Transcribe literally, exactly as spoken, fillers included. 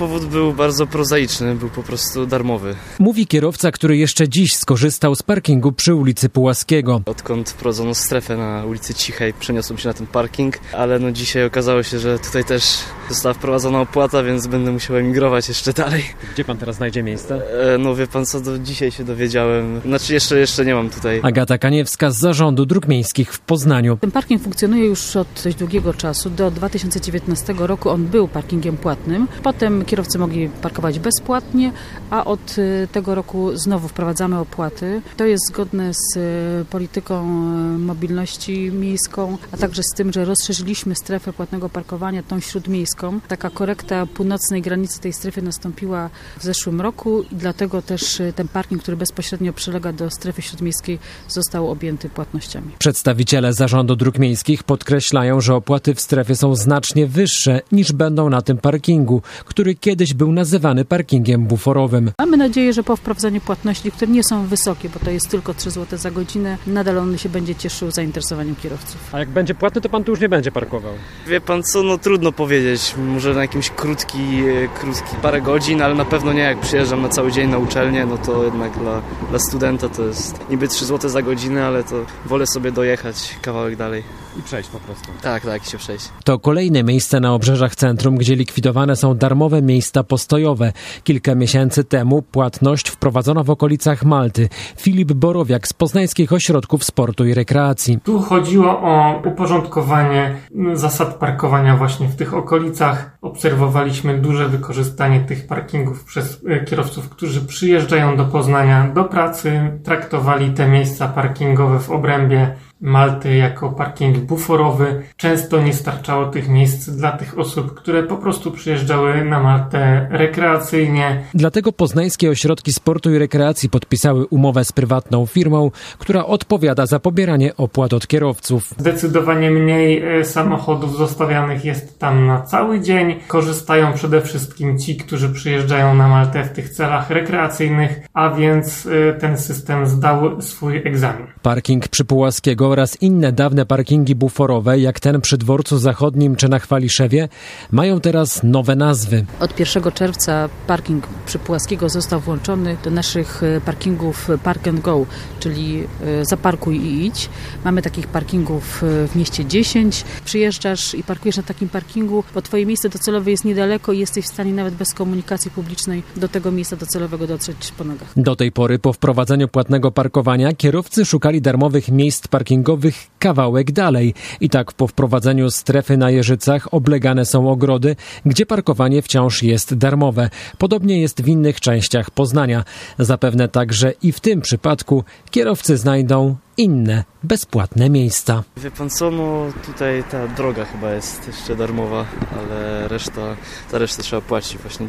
powód był bardzo prozaiczny, był po prostu darmowy. Mówi kierowca, który jeszcze dziś skorzystał z parkingu przy ulicy Pułaskiego. Odkąd wprowadzono strefę na ulicy Cichej, przeniosłem się na ten parking, ale no dzisiaj okazało się, że tutaj też została wprowadzona opłata, więc będę musiał emigrować jeszcze dalej. Gdzie pan teraz znajdzie miejsce? E, no wie pan co, do dzisiaj się dowiedziałem. Znaczy jeszcze, jeszcze nie mam tutaj. Agata Kaniewska z Zarządu Dróg Miejskich w Poznaniu. Ten parking funkcjonuje już od dość długiego czasu. Do dwa tysiące dziewiętnastego roku on był parkingiem płatnym. Potem kierowcy mogli parkować bezpłatnie, a od tego roku znowu wprowadzamy opłaty. To jest zgodne z polityką mobilności miejską, a także z tym, że rozszerzyliśmy strefę płatnego parkowania, tą śródmiejską. Taka korekta północnej granicy tej strefy nastąpiła w zeszłym roku i dlatego też ten parking, który bezpośrednio przylega do strefy śródmiejskiej, został objęty płatnościami. Przedstawiciele Zarządu Dróg Miejskich podkreślają, że opłaty w strefie są znacznie wyższe niż będą na tym parkingu, który kiedyś był nazywany parkingiem buforowym. Mamy nadzieję, że po wprowadzeniu płatności, które nie są wysokie, bo to jest tylko trzy złote za godzinę, nadal on się będzie cieszył zainteresowaniem kierowców. A jak będzie płatny, to pan tu już nie będzie parkował? Wie pan co, no trudno powiedzieć. Może na jakimś krótki, krótki parę godzin, ale na pewno nie jak przyjeżdżam na cały dzień na uczelnię, no to jednak dla, dla studenta to jest niby trzy złote za godzinę, ale to wolę sobie dojechać kawałek dalej. I przejść po prostu. Tak, tak, się przejść. To kolejne miejsce na obrzeżach centrum, gdzie likwidowane są darmowe miejsca postojowe. Kilka miesięcy temu płatność wprowadzono w okolicach Malty. Filip Borowiak z Poznańskich Ośrodków Sportu i Rekreacji. Tu chodziło o uporządkowanie zasad parkowania właśnie w tych okolicach. Obserwowaliśmy duże wykorzystanie tych parkingów przez kierowców, którzy przyjeżdżają do Poznania do pracy, traktowali te miejsca parkingowe w obrębie Malty jako parking buforowy. Często nie starczało tych miejsc dla tych osób, które po prostu przyjeżdżały na Maltę rekreacyjnie. Dlatego Poznańskie Ośrodki Sportu i Rekreacji podpisały umowę z prywatną firmą, która odpowiada za pobieranie opłat od kierowców. Zdecydowanie mniej samochodów zostawianych jest tam na cały dzień. Korzystają przede wszystkim ci, którzy przyjeżdżają na Maltę w tych celach rekreacyjnych, a więc ten system zdał swój egzamin. Parking przy Pułaskiego oraz inne dawne parkingi buforowe, jak ten przy Dworcu Zachodnim czy na Chwaliszewie, mają teraz nowe nazwy. Od pierwszego czerwca parking przy Pułaskiego został włączony do naszych parkingów Park and Go, czyli zaparkuj i idź. Mamy takich parkingów w mieście dziesięć. Przyjeżdżasz i parkujesz na takim parkingu, bo twoje miejsce docelowe jest niedaleko i jesteś w stanie nawet bez komunikacji publicznej do tego miejsca docelowego dotrzeć po nogach. Do tej pory po wprowadzeniu płatnego parkowania kierowcy szukali darmowych miejsc parkingowych kawałek dalej. I tak po wprowadzeniu strefy na Jeżycach oblegane są ogrody, gdzie parkowanie wciąż jest darmowe. Podobnie jest w innych częściach Poznania. Zapewne także i w tym przypadku kierowcy znajdą inne, bezpłatne miejsca. Wie pan co, no tutaj ta droga chyba jest jeszcze darmowa, ale reszta, ta reszta trzeba płacić właśnie